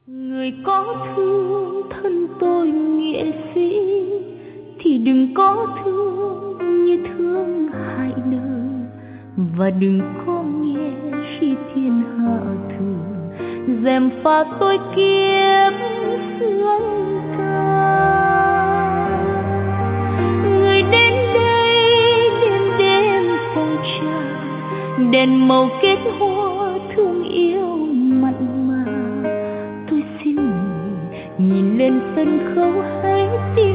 Người có thương thân tôi nghệ sĩ thì đừng có thương như thương hại đời, và đừng có nghe khi thiên hạ thường gièm pha tôi kiếp sương ca. Người đến đây đêm đêm phong trà đèn màu kết hoa thương yêu mặn mà. Tôi xin người nhìn lên sân khấu hãy tin